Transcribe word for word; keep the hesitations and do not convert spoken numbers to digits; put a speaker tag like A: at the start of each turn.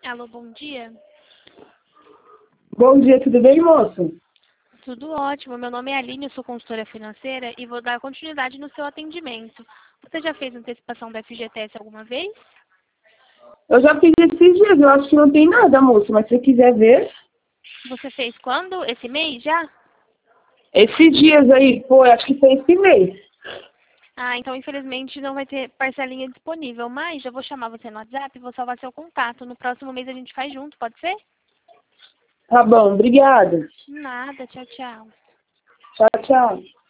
A: Alô, bom dia.
B: Bom dia, tudo bem, moço?
A: Tudo ótimo. Meu nome é Aline, eu sou consultora financeira e vou dar continuidade no seu atendimento. Você já fez antecipação da F G T S alguma vez?
B: Eu já fiz esses dias, eu acho que não tem nada, moço, mas se você quiser ver,
A: Você fez quando? Esse mês já?
B: esses dias aí, pô, eu acho que foi esse mês.
A: Ah, então infelizmente não vai ter parcelinha disponível, mas eu vou chamar você no WhatsApp e vou salvar seu contato. No próximo mês a gente faz junto, pode ser?
B: Tá bom, obrigada.
A: Nada, tchau, tchau.
B: Tchau, tchau.